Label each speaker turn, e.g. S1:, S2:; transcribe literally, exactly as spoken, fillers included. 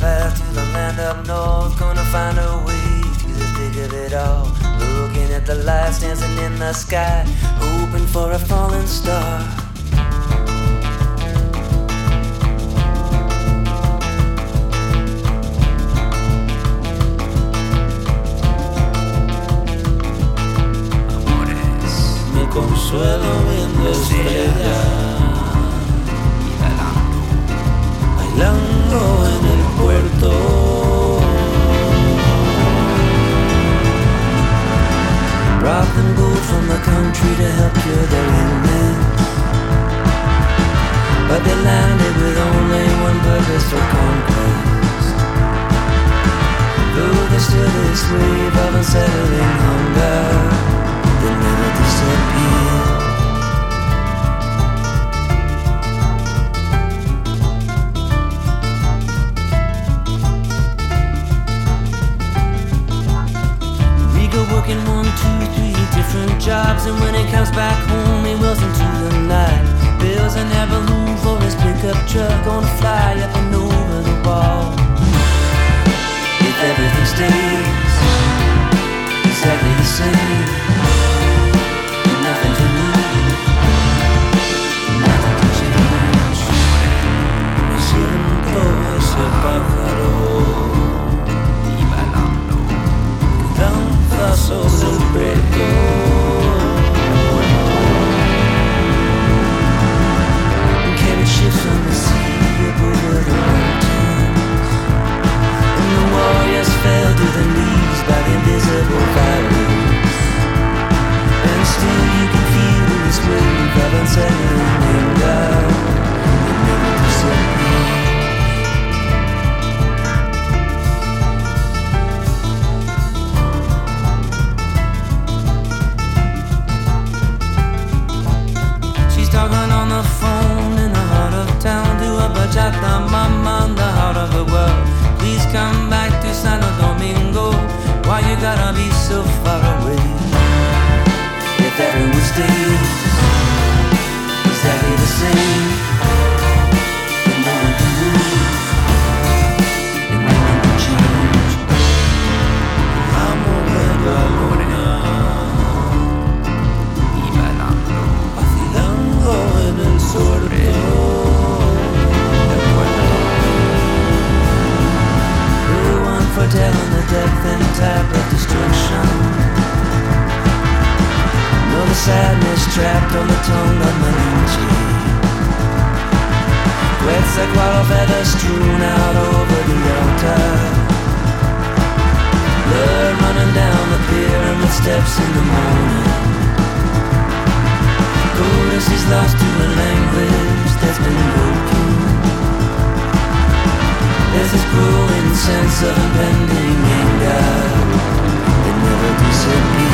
S1: path to the land up north. Gonna find a way to the thick of it all. Looking at the lights dancing in the sky, hoping for a falling star.
S2: Me consuelo viendo estrellas, bailando en el puerto.
S1: Brought them gold from the country to help cure their illness, but they landed with only one purpose for conquest. Though they still this wave of unsettling hunger, they never disappear. Working one, two, three different jobs, and when he comes back home, he wills into the night. Bills and never room for his pickup truck, gonna fly up and over the wall. If everything stays exactly the same, nothing to lose, nothing to change.
S2: Siento ese pájaro sobre el puerto.
S1: Carried ships on the sea up over the mountains, and the warriors fell to their knees by the invisible virus. And still you can feel this wave of unsettling anger. It never disappears. Talking on the phone in the heart of town to a bachata mama in the heart of the world. Please come back to Santo Domingo. Why you gotta be so far away? If everyone stays exactly the same, then no one can lose, and no one can change.
S2: Amo ver la luna en el surco.
S1: The one foretelling the depth and type of destruction. Know the sadness trapped on the tongue of Malinche. Quetzalcoatl feathers strewn out over the altar. Blood running down the pyramid steps in the morning. Chorus is lost to a language that's been broken. There's this growing sense of impending anger that never disappears.